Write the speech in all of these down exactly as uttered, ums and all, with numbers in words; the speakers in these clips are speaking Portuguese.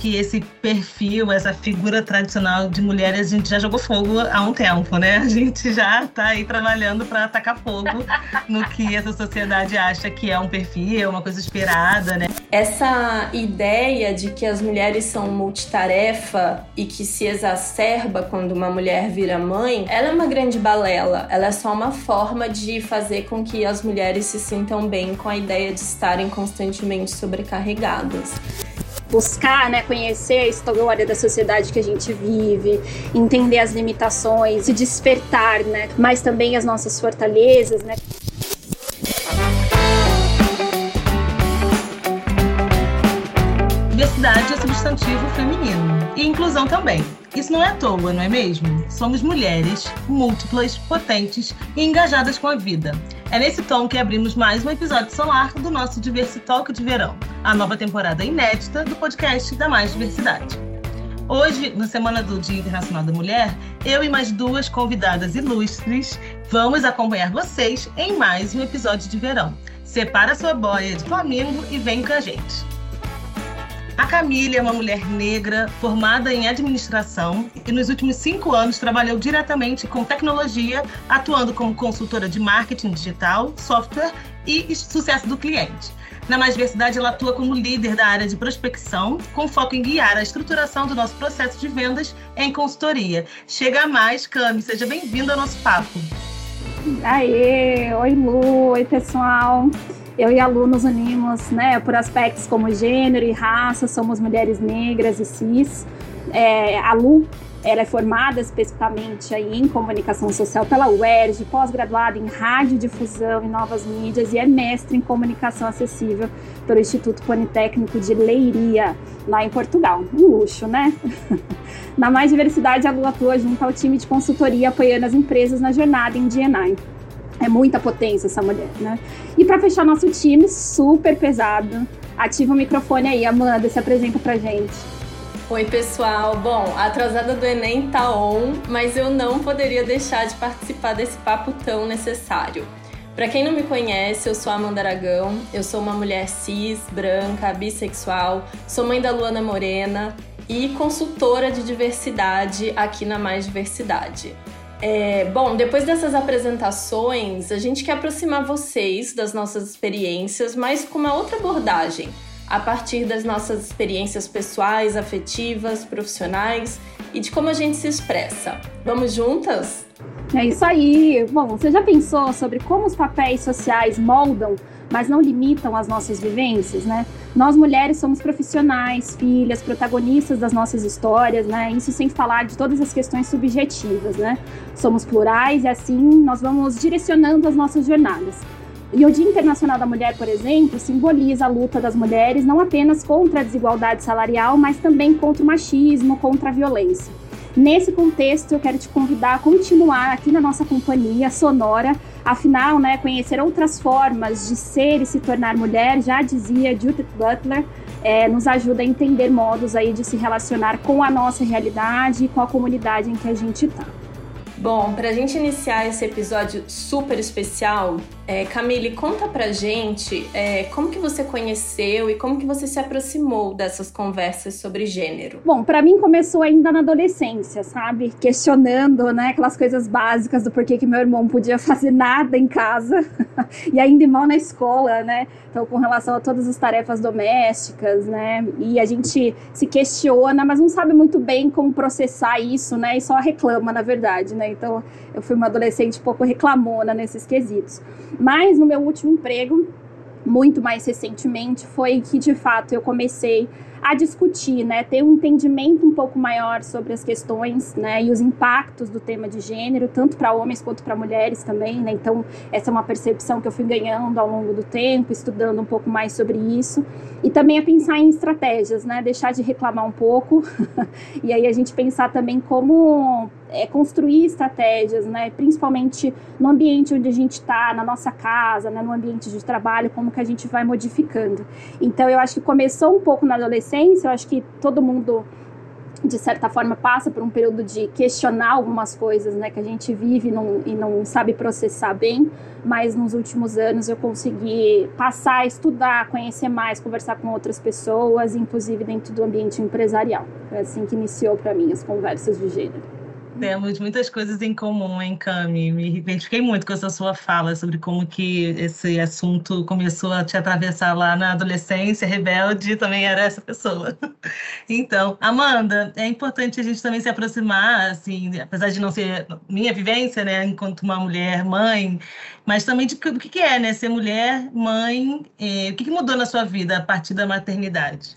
que esse perfil, essa figura tradicional de mulher, a gente já jogou fogo há um tempo, né? A gente já está aí trabalhando para atacar fogo no que essa sociedade acha que é um perfil, uma coisa esperada, né? Essa ideia de que as mulheres são multitarefa e que se exacerba quando uma mulher vira mãe, ela é uma grande balela. Ela é só uma forma de fazer com que as mulheres se sintam bem com a ideia de estarem constantemente sobrecarregadas. Buscar, né, conhecer a história da sociedade que a gente vive, entender as limitações, se despertar, né, mas também as nossas fortalezas, né. Diversidade é substantivo feminino e inclusão também. Isso não é à toa, não é mesmo? Somos mulheres múltiplas, potentes e engajadas com a vida. É nesse tom que abrimos mais um episódio solar do nosso Diversitalk de verão, a nova temporada inédita do podcast da Mais Diversidade. Hoje, na semana do Dia Internacional da Mulher, eu e mais duas convidadas ilustres vamos acompanhar vocês em mais um episódio de verão. Separa sua boia de flamingo e vem com a gente. A Camille é uma mulher negra formada em administração e nos últimos cinco anos trabalhou diretamente com tecnologia, atuando como consultora de marketing digital, software e sucesso do cliente. Na Mais Diversidade, ela atua como líder da área de prospecção, com foco em guiar a estruturação do nosso processo de vendas em consultoria. Chega mais, Cami, seja bem-vinda ao nosso papo. Aê, oi Lu, oi pessoal. Eu e a Lu nos unimos, né, por aspectos como gênero e raça, somos mulheres negras e cis. É, a Lu, ela é formada especificamente aí em comunicação social pela U E R J, pós-graduada em radiodifusão e novas mídias e é mestre em comunicação acessível pelo Instituto Politécnico de Leiria, lá em Portugal. Um luxo, né? Na Mais Diversidade, a Lu atua junto ao time de consultoria apoiando as empresas na jornada em D and I. É muita potência essa mulher, né? E para fechar nosso time, super pesado, ativa o microfone aí, Amanda, se apresenta pra gente. Oi, pessoal. Bom, a atrasada do Enem tá on, mas eu não poderia deixar de participar desse papo tão necessário. Para quem não me conhece, eu sou a Amanda Aragão, eu sou uma mulher cis, branca, bissexual, sou mãe da Luana Morena e consultora de diversidade aqui na Mais Diversidade. É, bom, depois dessas apresentações, a gente quer aproximar vocês das nossas experiências, mas com uma outra abordagem, a partir das nossas experiências pessoais, afetivas, profissionais e de como a gente se expressa. Vamos juntas? É isso aí. Bom, você já pensou sobre como os papéis sociais moldam, mas não limitam as nossas vivências, né? Nós mulheres somos profissionais, filhas, protagonistas das nossas histórias, né? Isso sem falar de todas as questões subjetivas, né? Somos plurais e assim nós vamos direcionando as nossas jornadas. E o Dia Internacional da Mulher, por exemplo, simboliza a luta das mulheres não apenas contra a desigualdade salarial, mas também contra o machismo, contra a violência. Nesse contexto, eu quero te convidar a continuar aqui na nossa companhia sonora. Afinal, né, conhecer outras formas de ser e se tornar mulher, já dizia Judith Butler, é, nos ajuda a entender modos aí de se relacionar com a nossa realidade e com a comunidade em que a gente está. Bom, para a gente iniciar esse episódio super especial, é, Camille, conta pra gente é, como que você conheceu e como que você se aproximou dessas conversas sobre gênero. Bom, para mim começou ainda na adolescência, sabe? Questionando, né, aquelas coisas básicas do porquê que meu irmão podia fazer nada em casa e ainda mal na escola, né? Então, com relação a todas as tarefas domésticas, né? E a gente se questiona, mas não sabe muito bem como processar isso, né? E só reclama, na verdade, né? Então, eu fui uma adolescente um pouco reclamona nesses quesitos. Mas no meu último emprego, muito mais recentemente, foi que de fato eu comecei a discutir, né, ter um entendimento um pouco maior sobre as questões, né, e os impactos do tema de gênero, tanto para homens quanto para mulheres também, né, então essa é uma percepção que eu fui ganhando ao longo do tempo, estudando um pouco mais sobre isso, e também a pensar em estratégias, né, deixar de reclamar um pouco, e aí a gente pensar também como é, construir estratégias, né, principalmente no ambiente onde a gente está, na nossa casa, né, no ambiente de trabalho, como que a gente vai modificando. Então eu acho que começou um pouco na adolescência, eu acho que todo mundo de certa forma, passa por um período de questionar algumas coisas, né, que a gente vive não, e não sabe processar bem, mas nos últimos anos eu consegui passar a estudar, conhecer mais, conversar com outras pessoas, inclusive dentro do ambiente empresarial. Foi assim que iniciou para mim as conversas de gênero. Temos muitas coisas em comum, hein, Cami? Me identifiquei muito com essa sua fala sobre como que esse assunto começou a te atravessar lá na adolescência, rebelde, também era essa pessoa. Então, Amanda, é importante a gente também se aproximar, assim, apesar de não ser minha vivência, né, enquanto uma mulher, mãe, mas também de o que que é, né, ser mulher, mãe, eh, o que que mudou na sua vida a partir da maternidade?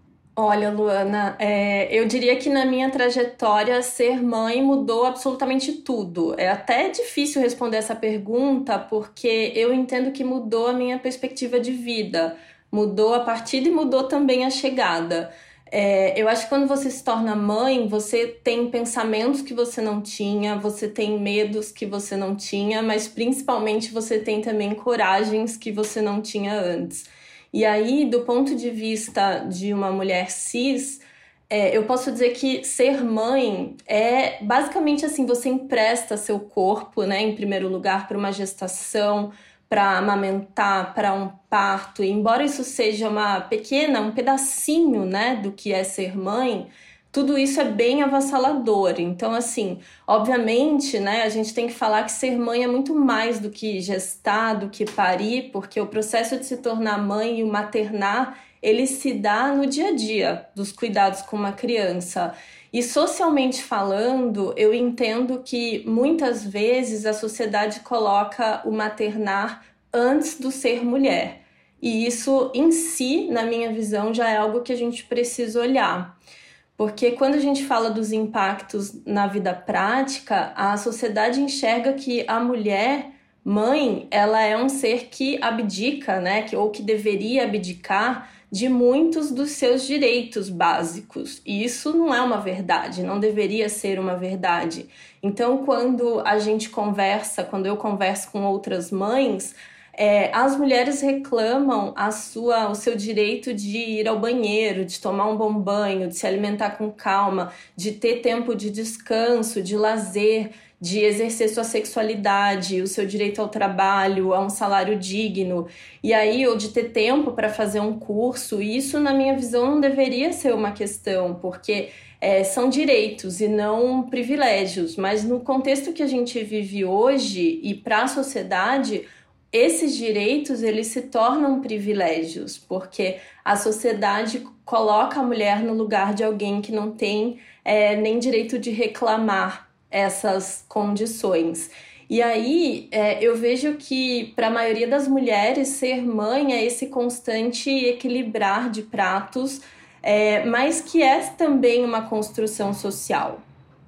Olha, Luana, é, eu diria que na minha trajetória ser mãe mudou absolutamente tudo. É até difícil responder essa pergunta porque eu entendo que mudou a minha perspectiva de vida. Mudou a partida e mudou também a chegada. É, eu acho que quando você se torna mãe, você tem pensamentos que você não tinha, você tem medos que você não tinha, mas principalmente você tem também coragens que você não tinha antes. E aí, do ponto de vista de uma mulher cis, é, eu posso dizer que ser mãe é basicamente assim, você empresta seu corpo, né, em primeiro lugar, para uma gestação, para amamentar, para um parto. E embora isso seja uma pequena, um pedacinho, né, do que é ser mãe, tudo isso é bem avassalador. Então, assim, obviamente, né, a gente tem que falar que ser mãe é muito mais do que gestar, do que parir, porque o processo de se tornar mãe e o maternar, ele se dá no dia a dia dos cuidados com uma criança. E socialmente falando, eu entendo que muitas vezes a sociedade coloca o maternar antes do ser mulher. E isso em si, na minha visão, já é algo que a gente precisa olhar. Porque quando a gente fala dos impactos na vida prática, a sociedade enxerga que a mulher, mãe, ela é um ser que abdica, né? Ou que deveria abdicar de muitos dos seus direitos básicos. E isso não é uma verdade, não deveria ser uma verdade. Então, quando a gente conversa, quando eu converso com outras mães, É, as mulheres reclamam a sua, o seu direito de ir ao banheiro, de tomar um bom banho, de se alimentar com calma, de ter tempo de descanso, de lazer, de exercer sua sexualidade, o seu direito ao trabalho, a um salário digno, e aí, ou de ter tempo para fazer um curso. E isso, na minha visão, não deveria ser uma questão, porque é, são direitos e não privilégios. Mas no contexto que a gente vive hoje e para a sociedade, esses direitos, eles se tornam privilégios, porque a sociedade coloca a mulher no lugar de alguém que não tem é, nem direito de reclamar essas condições. E aí, é, eu vejo que, para a maioria das mulheres, ser mãe é esse constante equilibrar de pratos, é, mas que é também uma construção social.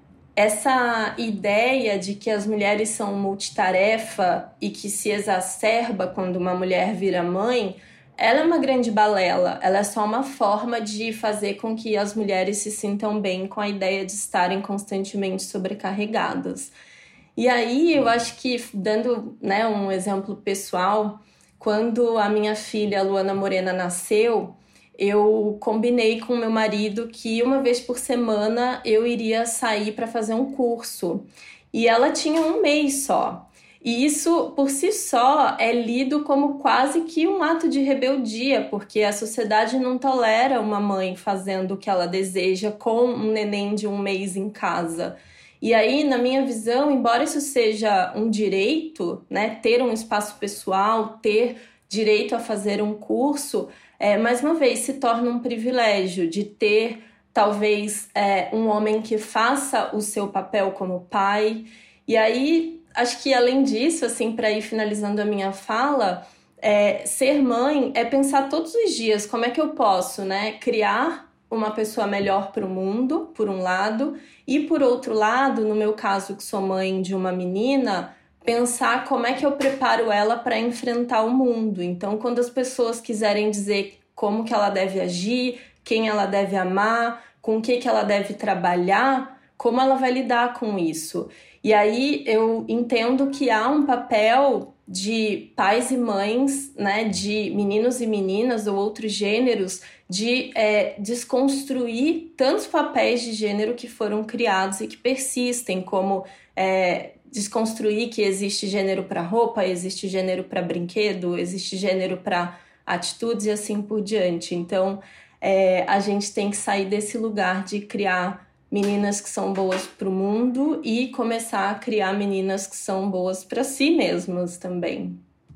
Essa ideia de que as mulheres são multitarefa e que se exacerba quando uma mulher vira mãe, ela é uma grande balela. Ela é só uma forma de fazer com que as mulheres se sintam bem com a ideia de estarem constantemente sobrecarregadas. E aí, eu acho que, dando, né, um exemplo pessoal, quando a minha filha, Luana Morena, nasceu, eu combinei com meu marido que uma vez por semana eu iria sair para fazer um curso. E ela tinha um mês só. E isso, por si só, é lido como quase que um ato de rebeldia, porque a sociedade não tolera uma mãe fazendo o que ela deseja com um neném de um mês em casa. E aí, na minha visão, embora isso seja um direito, né, ter um espaço pessoal, ter direito a fazer um curso, É, mais uma vez, se torna um privilégio de ter, talvez, é, um homem que faça o seu papel como pai. E aí, acho que além disso, assim, para ir finalizando a minha fala, é, ser mãe é pensar todos os dias como é que eu posso, né, criar uma pessoa melhor para o mundo, por um lado, e por outro lado, no meu caso, que sou mãe de uma menina, pensar como é que eu preparo ela para enfrentar o mundo. Então, quando as pessoas quiserem dizer como que ela deve agir, quem ela deve amar, com o que que ela deve trabalhar, como ela vai lidar com isso? E aí eu entendo que há um papel de pais e mães, né, de meninos e meninas ou outros gêneros, de é, desconstruir tantos papéis de gênero que foram criados e que persistem, como é, desconstruir que existe gênero para roupa, existe gênero para brinquedo, existe gênero para atitudes e assim por diante. Então, é, a gente tem que sair desse lugar de criar meninas que são boas para o mundo e começar a criar meninas que são boas para si mesmas também.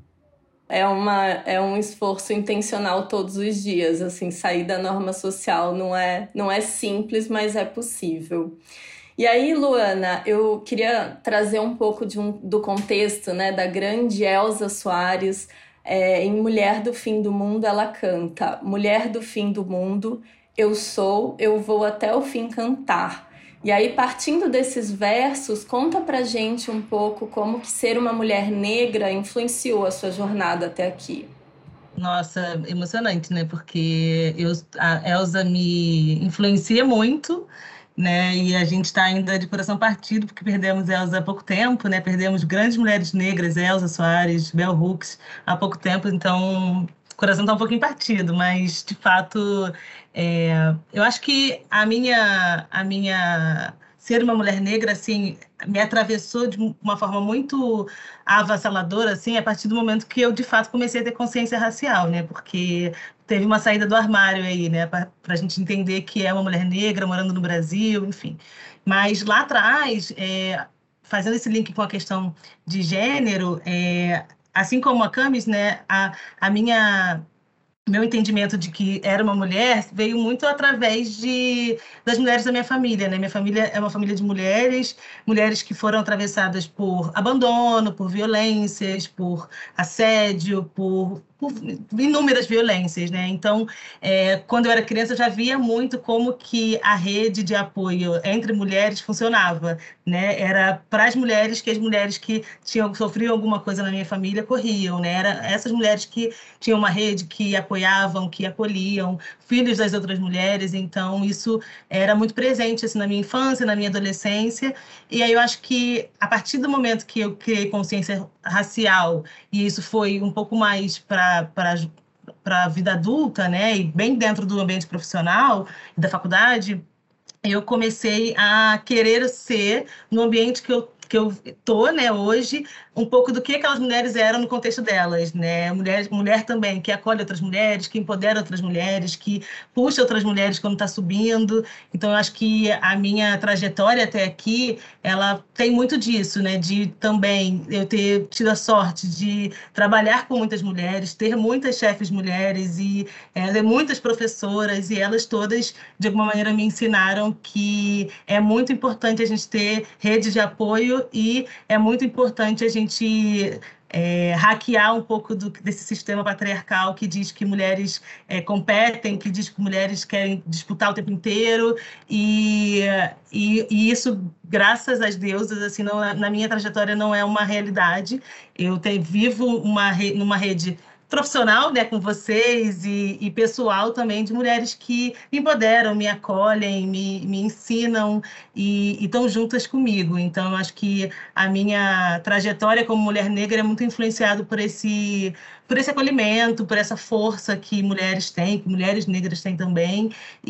É, uma, é um esforço intencional todos os dias, assim, sair da norma social não é, não é simples, mas é possível. E aí, Luana, eu queria trazer um pouco de um, do contexto, né, da grande Elza Soares. É, em Mulher do Fim do Mundo, ela canta: mulher do fim do mundo, eu sou, eu vou até o fim cantar. E aí, partindo desses versos, conta pra gente um pouco como que ser uma mulher negra influenciou a sua jornada até aqui. Nossa, emocionante, né? Porque eu, a Elza me influencia muito, né? E a gente está ainda de coração partido, porque perdemos Elza há pouco tempo, né? Perdemos grandes mulheres negras, Elza Soares, Bell Hooks, há pouco tempo, então o coração está um pouquinho partido, mas de fato, é, eu acho que a minha, a minha ser uma mulher negra, assim, me atravessou de uma forma muito avassaladora, assim, a partir do momento que eu, de fato, comecei a ter consciência racial, né? Porque teve uma saída do armário aí, né? Para a gente entender que é uma mulher negra morando no Brasil, enfim. Mas lá atrás, é, fazendo esse link com a questão de gênero, é, assim como a Camis, né? A, a minha meu entendimento de que era uma mulher veio muito através de, das mulheres da minha família, né? Minha família é uma família de mulheres, mulheres que foram atravessadas por abandono, por violências, por assédio, por, por inúmeras violências, né? Então, é, quando eu era criança, eu já via muito como que a rede de apoio entre mulheres funcionava, né? Era para as mulheres que as mulheres que tinham sofrido alguma coisa na minha família corriam, né? Era essas mulheres que tinham uma rede que apoiavam, que acolhiam filhos das outras mulheres, então isso era muito presente assim, na minha infância, na minha adolescência, e aí eu acho que a partir do momento que eu criei consciência racial, e isso foi um pouco mais para para a vida adulta, né, e bem dentro do ambiente profissional da faculdade, eu comecei a querer ser no ambiente que eu que eu tô, né, hoje, um pouco do que aquelas mulheres eram no contexto delas, né? Mulher, mulher também que acolhe outras mulheres, que empodera outras mulheres, que puxa outras mulheres quando está subindo. Então, eu acho que a minha trajetória até aqui, ela tem muito disso, né? De também eu ter tido a sorte de trabalhar com muitas mulheres, ter muitas chefes mulheres e é, ter muitas professoras, e elas todas, de alguma maneira, me ensinaram que é muito importante a gente ter redes de apoio e é muito importante a gente é, hackear um pouco do, desse sistema patriarcal que diz que mulheres é, competem, que diz que mulheres querem disputar o tempo inteiro, e, e, e isso, graças às deusas, assim, não, na minha trajetória não é uma realidade. Eu te, vivo uma, numa rede profissional, né, com vocês e, e pessoal também de mulheres que me empoderam, me acolhem, me, me ensinam e estão juntas comigo. Então, eu acho que a minha trajetória como mulher negra é muito influenciada por esse, por esse acolhimento, por essa força que mulheres têm, que mulheres negras têm também,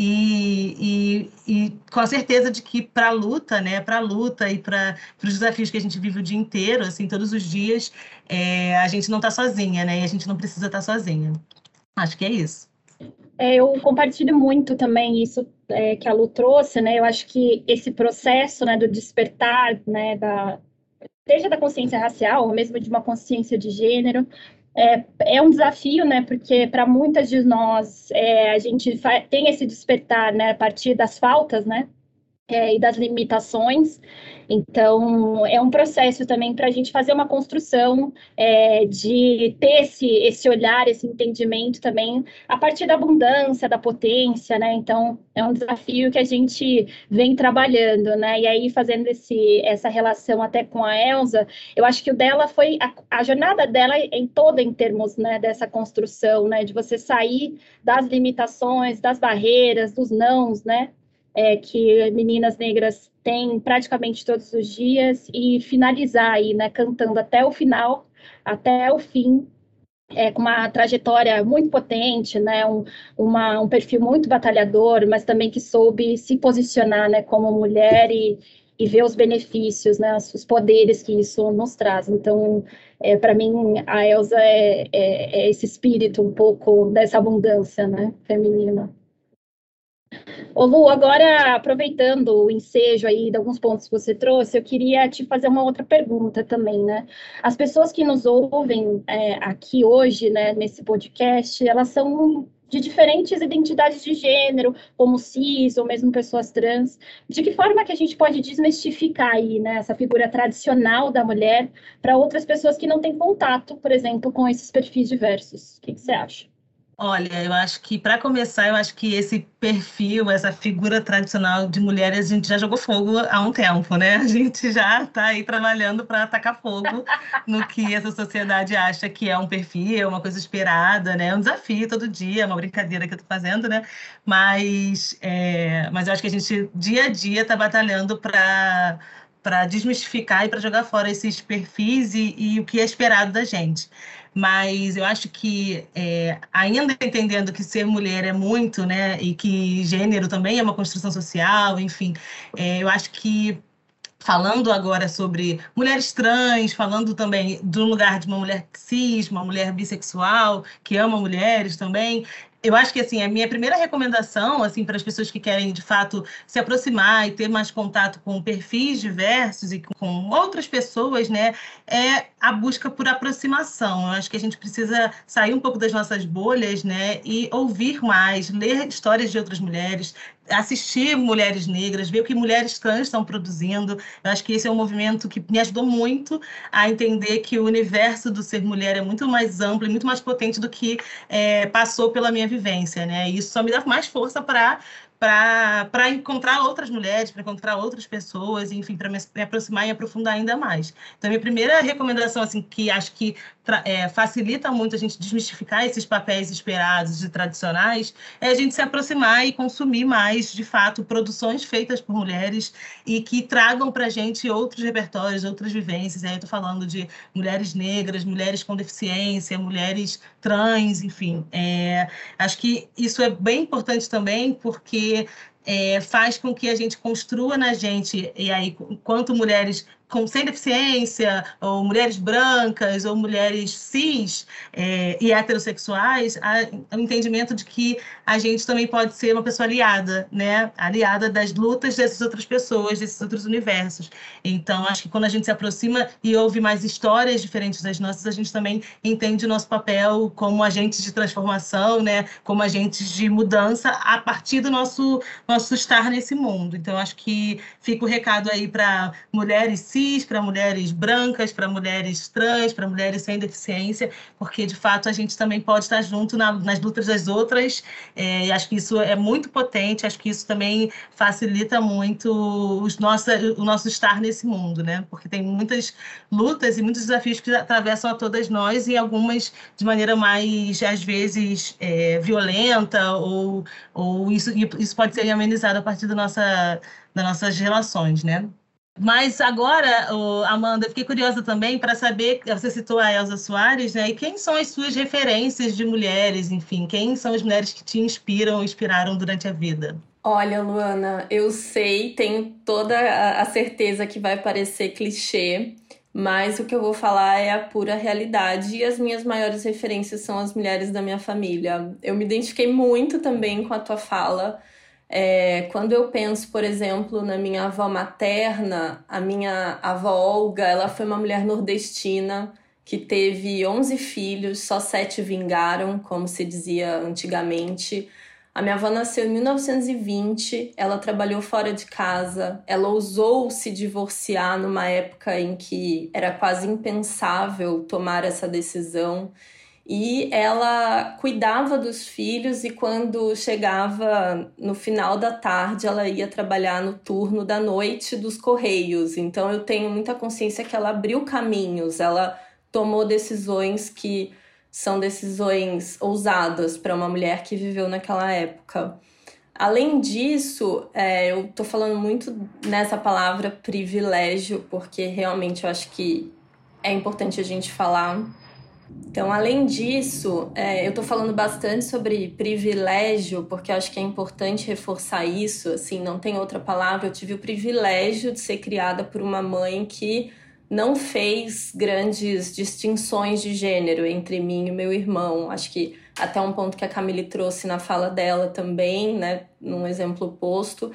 e, e, e com a certeza de que para a luta, né, para a luta e para os desafios que a gente vive o dia inteiro, assim, todos os dias, é, a gente não está sozinha, né, e a gente não precisa estar sozinha. Acho que é isso. É, eu compartilho muito também isso é, que a Lu trouxe, né? Eu acho que esse processo, né, do despertar, né, da, seja da consciência racial ou mesmo de uma consciência de gênero, é, é um desafio, né? Porque para muitas de nós é, a gente tem esse despertar, né, a partir das faltas, né? É, e das limitações. Então, é um processo também para a gente fazer uma construção é, de ter esse, esse olhar, esse entendimento também a partir da abundância, da potência, né? Então, é um desafio que a gente vem trabalhando, né? E aí, fazendo esse, essa relação até com a Elza, eu acho que o dela foi, a, a jornada dela em toda em termos, né, dessa construção, né? De você sair das limitações, das barreiras, dos nãos, né? é, que meninas negras têm praticamente todos os dias e finalizar aí, né, cantando até o final, até o fim, é, com uma trajetória muito potente, né, um, uma, um perfil muito batalhador, mas também que soube se posicionar, né, como mulher e, e ver os benefícios, né, os poderes que isso nos traz. Então, é, para mim, a Elza é, é, é esse espírito um pouco dessa abundância, né, feminina. Ô Lu, agora aproveitando o ensejo aí de alguns pontos que você trouxe, eu queria te fazer uma outra pergunta também, né? As pessoas que nos ouvem é, aqui hoje, né, nesse podcast, elas são de diferentes identidades de gênero, como cis ou mesmo pessoas trans. De que forma que a gente pode desmistificar aí, né, essa figura tradicional da mulher para outras pessoas que não têm contato, por exemplo, com esses perfis diversos? O que que você acha? Olha, eu acho que, para começar, eu acho que esse perfil, essa figura tradicional de mulher, a gente já jogou fogo há um tempo, né? A gente já está aí trabalhando para atacar fogo no que essa sociedade acha que é um perfil, uma coisa esperada, né? É um desafio todo dia, é uma brincadeira que eu estou fazendo, né? Mas, é, mas eu acho que a gente, dia a dia, está batalhando para para desmistificar e para jogar fora esses perfis e, e o que é esperado da gente. Mas eu acho que, é, ainda entendendo que ser mulher é muito, né, e que gênero também é uma construção social, enfim, é, eu acho que falando agora sobre mulheres trans, falando também do lugar de uma mulher cis, uma mulher bissexual, que ama mulheres também, eu acho que assim, a minha primeira recomendação assim, para as pessoas que querem, de fato, se aproximar e ter mais contato com perfis diversos e com outras pessoas, né, é a busca por aproximação. Eu acho que a gente precisa sair um pouco das nossas bolhas, né, e ouvir mais, ler histórias de outras mulheres, assistir mulheres negras, ver o que mulheres trans estão produzindo. Eu acho que esse é um movimento que me ajudou muito a entender que o universo do ser mulher é muito mais amplo e muito mais potente do que é, passou pela minha vivência, né? E isso só me dá mais força para para encontrar outras mulheres, para encontrar outras pessoas, enfim, para me, me aproximar e aprofundar ainda mais. Então, minha primeira recomendação, assim, que acho que é, facilita muito a gente desmistificar esses papéis esperados e tradicionais, é a gente se aproximar e consumir mais, de fato, produções feitas por mulheres e que tragam para a gente outros repertórios, outras vivências. Aí eu estou falando de mulheres negras, mulheres com deficiência, mulheres trans, enfim. É, acho que isso é bem importante também, porque é, faz com que a gente construa na gente, e aí, enquanto mulheres com, sem deficiência, ou mulheres brancas, ou mulheres cis é, e heterossexuais, o entendimento de que a gente também pode ser uma pessoa aliada, né? Aliada das lutas dessas outras pessoas, desses outros universos. Então, acho que quando a gente se aproxima e ouve mais histórias diferentes das nossas, a gente também entende o nosso papel como agentes de transformação, né? Como agentes de mudança a partir do nosso, nosso estar nesse mundo. Então, acho que fica o recado aí para mulheres cis, para mulheres brancas, para mulheres trans, para mulheres sem deficiência, porque, de fato, a gente também pode estar junto na, nas lutas das outras, é, e acho que isso é muito potente, acho que isso também facilita muito os nosso, o nosso estar nesse mundo, né? Porque tem muitas lutas e muitos desafios que atravessam a todas nós, e algumas de maneira mais, às vezes, é, violenta, ou, ou isso, isso pode ser amenizado a partir da nossa, das nossas relações, né? Mas agora, Amanda, eu fiquei curiosa também para saber, você citou a Elza Soares, né? E quem são as suas referências de mulheres, enfim, quem são as mulheres que te inspiram ou inspiraram durante a vida? Olha, Luana, eu sei, tenho toda a certeza que vai parecer clichê, mas o que eu vou falar é a pura realidade, e as minhas maiores referências são as mulheres da minha família. Eu me identifiquei muito também com a tua fala. É, quando eu penso, por exemplo, na minha avó materna, a minha avó Olga, ela foi uma mulher nordestina que teve onze filhos, só sete vingaram, como se dizia antigamente. A minha avó nasceu em mil novecentos e vinte, ela trabalhou fora de casa, ela ousou se divorciar numa época em que era quase impensável tomar essa decisão. E ela cuidava dos filhos, e quando chegava no final da tarde, ela ia trabalhar no turno da noite dos Correios. Então eu tenho muita consciência que ela abriu caminhos, ela tomou decisões que são decisões ousadas para uma mulher que viveu naquela época. Além disso, é, eu tô falando muito nessa palavra privilégio, porque realmente eu acho que é importante a gente falar. Então, além disso, é, eu tô falando bastante sobre privilégio, porque eu acho que é importante reforçar isso, assim, não tem outra palavra. Eu tive o privilégio de ser criada por uma mãe que não fez grandes distinções de gênero entre mim e meu irmão. Acho que até um ponto que a Camille trouxe na fala dela também, né, num exemplo oposto.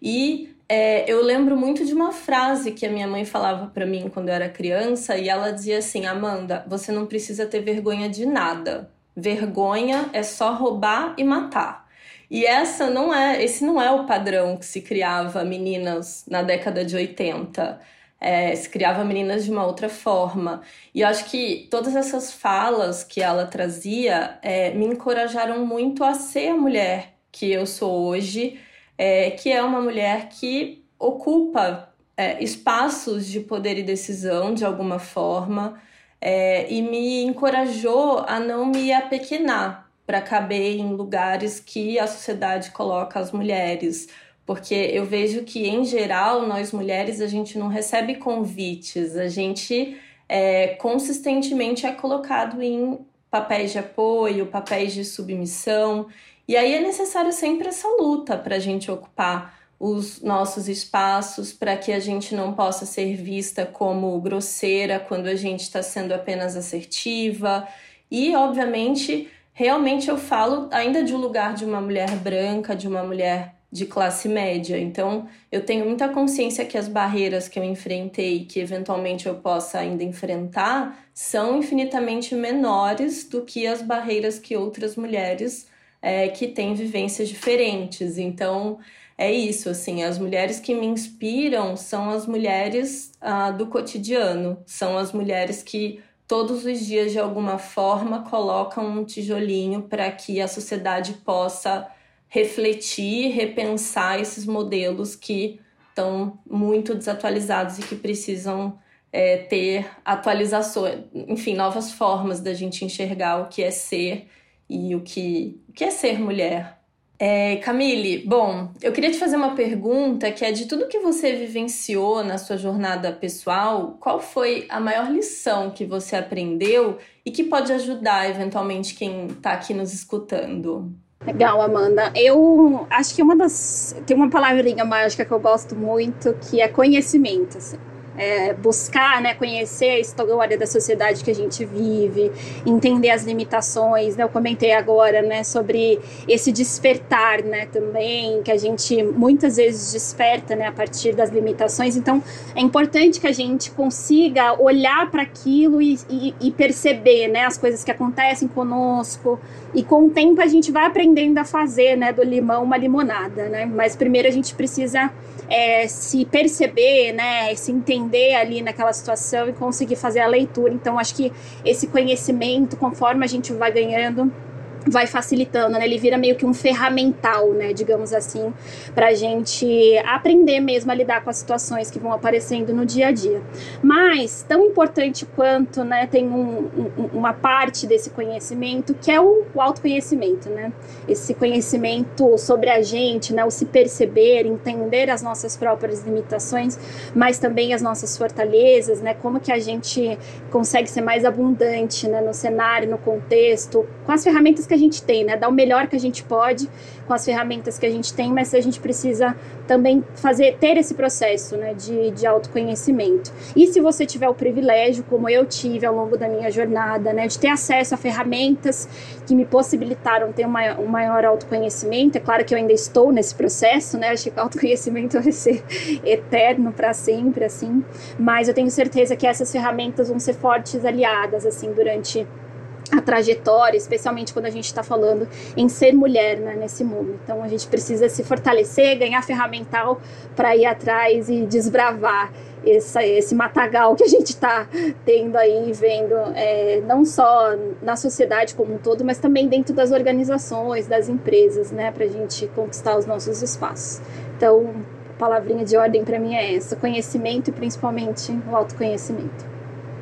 E é, eu lembro muito de uma frase que a minha mãe falava para mim quando eu era criança, e ela dizia assim: Amanda, você não precisa ter vergonha de nada. Vergonha é só roubar e matar. E essa não é, esse não é o padrão que se criava meninas na década de oitenta. É, se criava meninas de uma outra forma. E eu acho que todas essas falas que ela trazia é, me encorajaram muito a ser a mulher que eu sou hoje, é, que é uma mulher que ocupa é, espaços de poder e decisão de alguma forma, é, e me encorajou a não me apequenar para caber em lugares que a sociedade coloca as mulheres. Porque eu vejo que, em geral, nós mulheres, a gente não recebe convites, a gente é, consistentemente é colocado em papéis de apoio, papéis de submissão, e aí é necessário sempre essa luta para a gente ocupar os nossos espaços, para que a gente não possa ser vista como grosseira quando a gente está sendo apenas assertiva. E, obviamente, realmente eu falo ainda de um lugar de uma mulher branca, de uma mulher de classe média. Então, eu tenho muita consciência que as barreiras que eu enfrentei, que eventualmente eu possa ainda enfrentar, são infinitamente menores do que as barreiras que outras mulheres é, que têm vivências diferentes. Então, é isso, assim, as mulheres que me inspiram são as mulheres ah, do cotidiano, são as mulheres que todos os dias, de alguma forma, colocam um tijolinho para que a sociedade possa refletir, repensar esses modelos que estão muito desatualizados e que precisam é, ter atualizações, enfim, novas formas da gente enxergar o que é ser e o que, o que é ser mulher. É, Camille, bom, eu queria te fazer uma pergunta que é: de tudo que você vivenciou na sua jornada pessoal, qual foi a maior lição que você aprendeu e que pode ajudar, eventualmente, quem está aqui nos escutando? Legal, Amanda. Eu acho que uma das... Tem uma palavrinha mágica que eu gosto muito, que é conhecimento, assim. É buscar, né, conhecer a história da sociedade que a gente vive, entender as limitações, né? Eu comentei agora, né, sobre esse despertar, né, também, que a gente muitas vezes desperta, né, a partir das limitações. Então, é importante que a gente consiga olhar para aquilo e, e, e perceber, né, as coisas que acontecem conosco, e com o tempo a gente vai aprendendo a fazer, né, do limão uma limonada, né? Mas primeiro a gente precisa é, se perceber, né, se entender ali naquela situação e conseguir fazer a leitura. Então, acho que esse conhecimento, conforme a gente vai ganhando, vai facilitando, né? Ele vira meio que um ferramental, né, digamos assim, pra gente aprender mesmo a lidar com as situações que vão aparecendo no dia a dia. Mas, tão importante quanto, né, tem um, um, uma parte desse conhecimento, que é o, o autoconhecimento, né? Esse conhecimento sobre a gente, né, o se perceber, entender as nossas próprias limitações, mas também as nossas fortalezas, né? Como que a gente consegue ser mais abundante, né, no cenário, no contexto, com as ferramentas que a gente tem, né? Dar o melhor que a gente pode com as ferramentas que a gente tem, mas a gente precisa também fazer, ter esse processo, né, de, de autoconhecimento. E se você tiver o privilégio, como eu tive ao longo da minha jornada, né, de ter acesso a ferramentas que me possibilitaram ter uma, um maior autoconhecimento, é claro que eu ainda estou nesse processo, né? Acho que o autoconhecimento vai ser eterno para sempre, assim, mas eu tenho certeza que essas ferramentas vão ser fortes aliadas, assim, durante a trajetória, especialmente quando a gente está falando em ser mulher, né, nesse mundo. Então a gente precisa se fortalecer, ganhar ferramental para ir atrás e desbravar essa, esse matagal que a gente está tendo aí, vendo é, não só na sociedade como um todo, mas também dentro das organizações, das empresas, né, para a gente conquistar os nossos espaços. Então, a palavrinha de ordem para mim é essa: conhecimento e principalmente o autoconhecimento.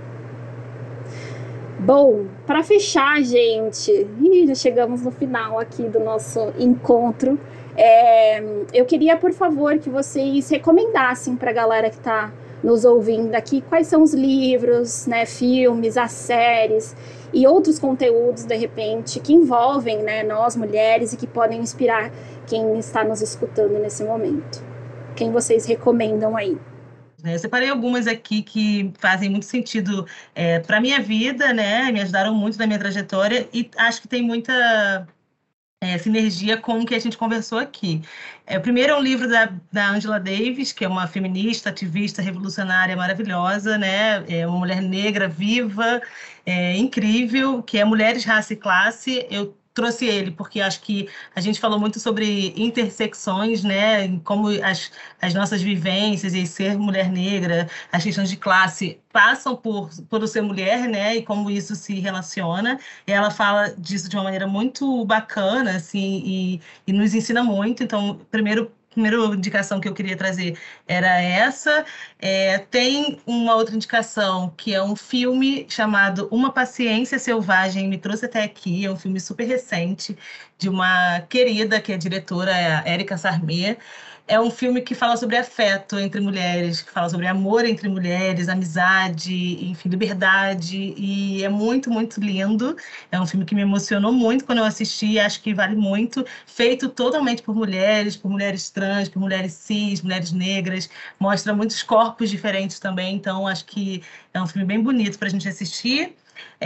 Bom, para fechar, gente, ih, já chegamos no final aqui do nosso encontro. É, eu queria, por favor, que vocês recomendassem para a galera que está nos ouvindo aqui quais são os livros, né, filmes, as séries e outros conteúdos, de repente, que envolvem, né, nós mulheres e que podem inspirar quem está nos escutando nesse momento. Quem vocês recomendam aí? Eu separei algumas aqui que fazem muito sentido é, para a minha vida, né? Me ajudaram muito na minha trajetória e acho que tem muita é, sinergia com o que a gente conversou aqui. É, o primeiro é um livro da, da Angela Davis, que é uma feminista, ativista, revolucionária maravilhosa, né? É uma mulher negra viva, é, incrível, que é Mulheres, Raça e Classe. Eu trouxe ele porque acho que a gente falou muito sobre intersecções, né, como as, as nossas vivências e ser mulher negra, as questões de classe passam por, por ser mulher, né, e como isso se relaciona. E ela fala disso de uma maneira muito bacana, assim, e, e nos ensina muito. Então, primeiro primeira indicação que eu queria trazer era essa. É, tem uma outra indicação, que é um filme chamado Uma Paciência Selvagem, me trouxe até aqui, é um filme super recente, de uma querida, que é a diretora, a Érica Sarmé. É um filme que fala sobre afeto entre mulheres, que fala sobre amor entre mulheres, amizade, enfim, liberdade, e é muito, muito lindo. É um filme que me emocionou muito quando eu assisti, acho que vale muito, feito totalmente por mulheres, por mulheres trans, por mulheres cis, mulheres negras, mostra muitos corpos diferentes também, então acho que é um filme bem bonito para a gente assistir.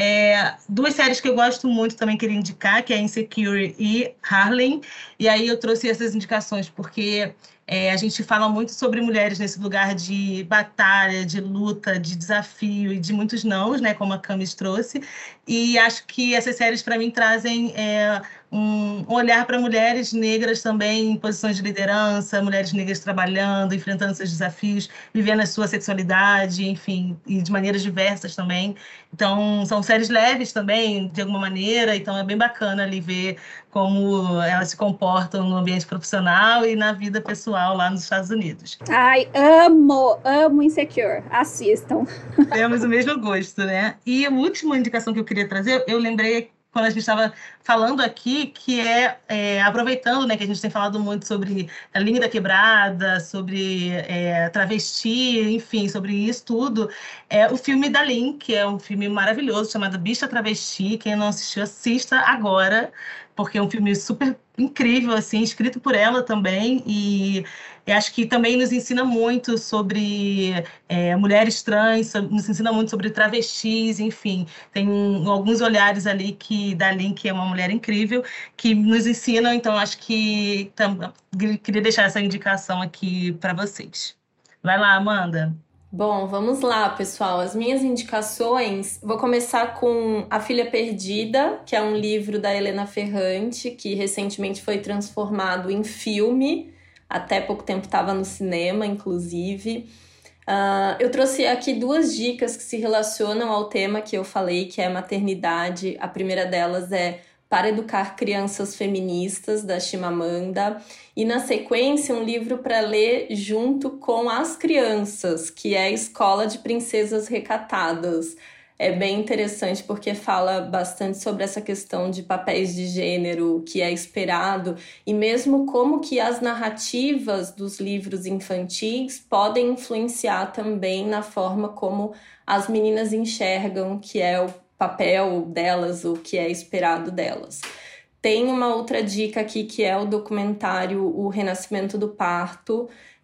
É, duas séries que eu gosto muito também queria indicar, que é Insecure e Harlem, e aí eu trouxe essas indicações porque é, a gente fala muito sobre mulheres nesse lugar de batalha, de luta, de desafio e de muitos nãos, né, como a Camis trouxe, e acho que essas séries para mim trazem é, um olhar para mulheres negras também em posições de liderança, mulheres negras trabalhando, enfrentando seus desafios, vivendo a sua sexualidade, enfim, e de maneiras diversas também. Então, são séries leves também, de alguma maneira, então é bem bacana ali ver como elas se comportam no ambiente profissional e na vida pessoal lá nos Estados Unidos. Ai, amo, amo Insecure. Assistam. Temos o mesmo gosto, né? E a última indicação que eu queria trazer, eu lembrei quando a gente estava falando aqui, que é, é, aproveitando, né, que a gente tem falado muito sobre a linha da quebrada, sobre é, travesti, enfim, sobre isso tudo, é o filme da Lin, que é um filme maravilhoso, chamado Bicha Travesti. Quem não assistiu, assista agora, porque é um filme super incrível, assim, escrito por ela também, e eu acho que também nos ensina muito sobre é, mulheres trans, nos ensina muito sobre travestis, enfim, tem alguns olhares ali que da Lin, que é uma mulher incrível, que nos ensinam, então acho que tam, queria deixar essa indicação aqui para vocês. Vai lá, Amanda. Bom, vamos lá, pessoal. As minhas indicações, vou começar com A Filha Perdida, que é um livro da Helena Ferrante, que recentemente foi transformado em filme, até pouco tempo estava no cinema, inclusive. Uh, eu trouxe aqui duas dicas que se relacionam ao tema que eu falei, que é maternidade. A primeira delas é Para Educar Crianças Feministas, da Chimamanda. E, na sequência, um livro para ler junto com as crianças, que é Escola de Princesas Recatadas. É bem interessante porque fala bastante sobre essa questão de papéis de gênero, que é esperado, e mesmo como que as narrativas dos livros infantis podem influenciar também na forma como as meninas enxergam que é o papel delas, o que é esperado delas. Tem uma outra dica aqui que é o documentário O Renascimento do Parto.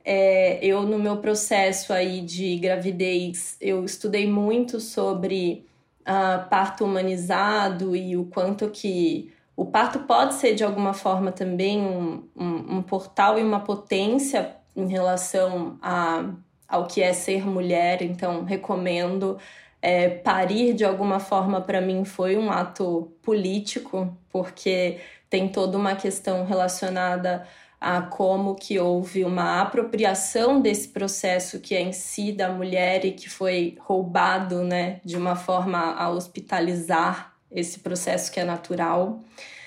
É, eu, no meu processo aí de gravidez, eu estudei muito sobre uh, parto humanizado e o quanto que o parto pode ser, de alguma forma, também um, um, um portal e uma potência em relação a, ao que é ser mulher. Então, recomendo. É, parir, de alguma forma, para mim, foi um ato político, porque tem toda uma questão relacionada a como que houve uma apropriação desse processo que é em si da mulher e que foi roubado, né, de uma forma a hospitalizar esse processo que é natural.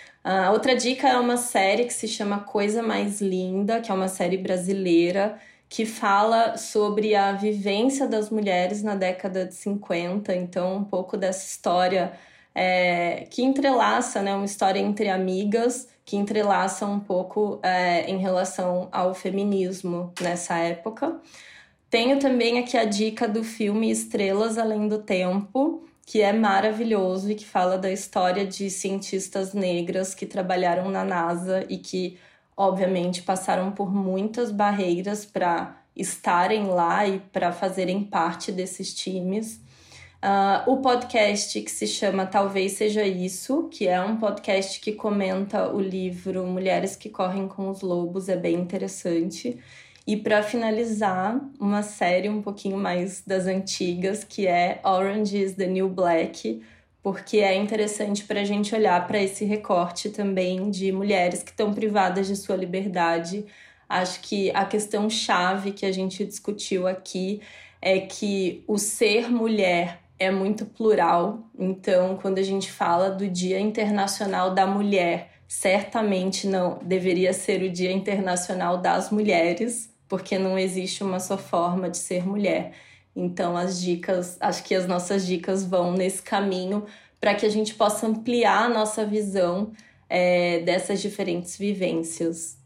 A outra dica é uma série que se chama Coisa Mais Linda, que é uma série brasileira, que fala sobre a vivência das mulheres na década de cinquenta, então um pouco dessa história é, que entrelaça, né, uma história entre amigas que entrelaçam um pouco é, em relação ao feminismo nessa época. Tenho também aqui a dica do filme Estrelas Além do Tempo, que é maravilhoso e que fala da história de cientistas negras que trabalharam na NASA e que, obviamente, passaram por muitas barreiras para estarem lá e para fazerem parte desses times. Uh, o podcast que se chama Talvez Seja Isso, que é um podcast que comenta o livro Mulheres que Correm com os Lobos, é bem interessante. E para finalizar, uma série um pouquinho mais das antigas, que é Orange is the New Black, porque é interessante para a gente olhar para esse recorte também de mulheres que estão privadas de sua liberdade. Acho que a questão chave que a gente discutiu aqui é que o ser mulher é muito plural. Então, quando a gente fala do Dia Internacional da Mulher, certamente não deveria ser o Dia Internacional das Mulheres, porque não existe uma só forma de ser mulher. Então, as dicas, acho que as nossas dicas vão nesse caminho para que a gente possa ampliar a nossa visão é, dessas diferentes vivências.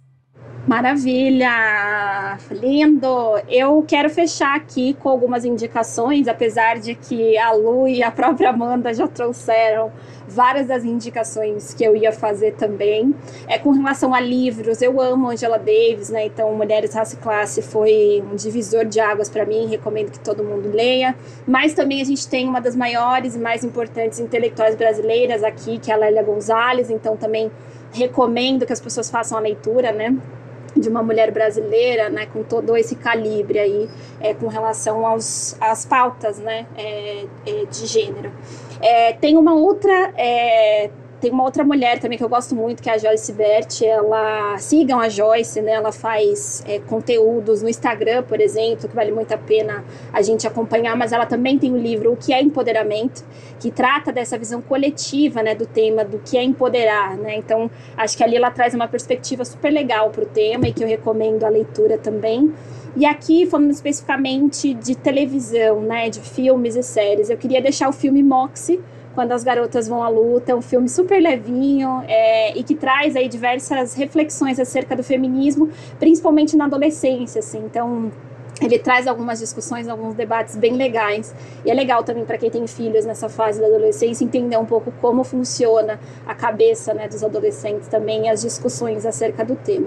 Maravilha! Lindo! Eu quero fechar aqui com algumas indicações, apesar de que a Lu e a própria Amanda já trouxeram várias das indicações que eu ia fazer também. É, com relação a livros, eu amo Angela Davis, né? Então, Mulheres, Raça e Classe foi um divisor de águas para mim, recomendo que todo mundo leia. Mas também a gente tem uma das maiores e mais importantes intelectuais brasileiras aqui, que é a Lélia Gonzalez, então também recomendo que as pessoas façam a leitura, né, de uma mulher brasileira, né, com todo esse calibre aí, é, com relação aos, às pautas, né, é, é, de gênero. É, tem uma outra... É, Tem uma outra mulher também que eu gosto muito, que é a Joyce Bert. Ela, sigam a Joyce, né? Ela faz é, conteúdos no Instagram, por exemplo, que vale muito a pena a gente acompanhar, mas ela também tem o livro O que é Empoderamento, que trata dessa visão coletiva, né, do tema do que é empoderar, né? Então, acho que ali ela traz uma perspectiva super legal para o tema e que eu recomendo a leitura também. E aqui, falando especificamente de televisão, né, de filmes e séries, eu queria deixar o filme Moxie, Quando as Garotas Vão à Luta, é um filme super levinho é, e que traz aí diversas reflexões acerca do feminismo, principalmente na adolescência, assim. Então, ele traz algumas discussões, alguns debates bem legais. E é legal também para quem tem filhos nessa fase da adolescência entender um pouco como funciona a cabeça, né, dos adolescentes também, e as discussões acerca do tema.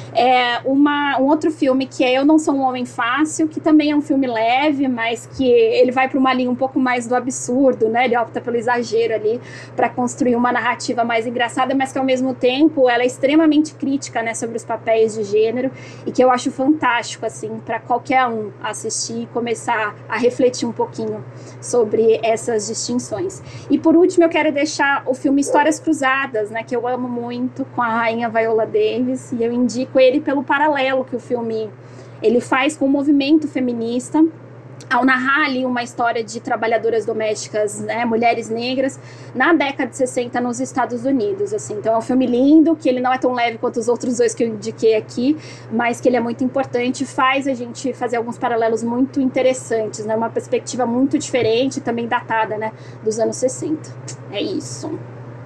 É uma, um outro filme que é Eu Não Sou um Homem Fácil, que também é um filme leve, mas que ele vai para uma linha um pouco mais do absurdo, né? Ele opta pelo exagero ali para construir uma narrativa mais engraçada, mas que ao mesmo tempo ela é extremamente crítica, né, sobre os papéis de gênero, e que eu acho fantástico, assim, para qualquer um assistir e começar a refletir um pouquinho sobre essas distinções. E por último eu quero deixar o filme Histórias Cruzadas, né, que eu amo muito, com a rainha Viola Davis, e eu indico ele pelo paralelo que o filme ele faz com o movimento feminista, ao narrar ali uma história de trabalhadoras domésticas, né, mulheres negras, na década de sessenta nos Estados Unidos, assim. Então é um filme lindo, que ele não é tão leve quanto os outros dois que eu indiquei aqui, mas que ele é muito importante, faz a gente fazer alguns paralelos muito interessantes, né, uma perspectiva muito diferente, também datada, né, dos anos sessenta. É isso.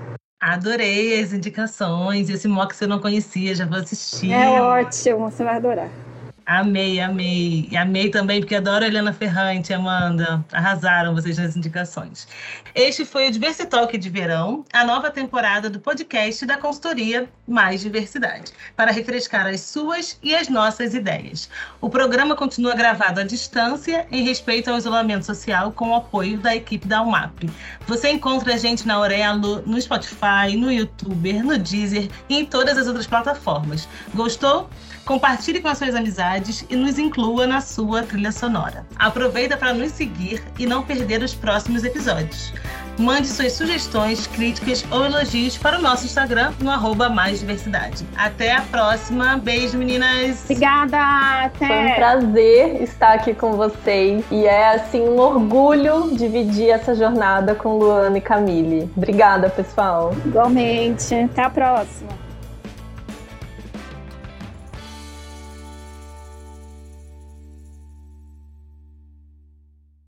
Adorei as indicações, esse Moxie eu não conhecia, já vou assistir. É ótimo, você vai adorar. Amei, amei. E amei também, porque adoro a Helena Ferrante, Amanda. Arrasaram vocês nas indicações. Este foi o Diversitalk de verão, a nova temporada do podcast da consultoria Mais Diversidade, para refrescar as suas e as nossas ideias. O programa continua gravado à distância, em respeito ao isolamento social, com o apoio da equipe da U M A P. Você encontra a gente na Aurelo, no Spotify, no YouTube, no Deezer e em todas as outras plataformas. Gostou? Compartilhe com as suas amizades e nos inclua na sua trilha sonora. Aproveita para nos seguir e não perder os próximos episódios. Mande suas sugestões, críticas ou elogios para o nosso Instagram no arroba Mais Diversidade. Até a próxima. Beijo, meninas! Obrigada! Até. Foi um prazer estar aqui com vocês. E é, assim, um orgulho dividir essa jornada com Luana e Camille. Obrigada, pessoal! Igualmente. Até a próxima!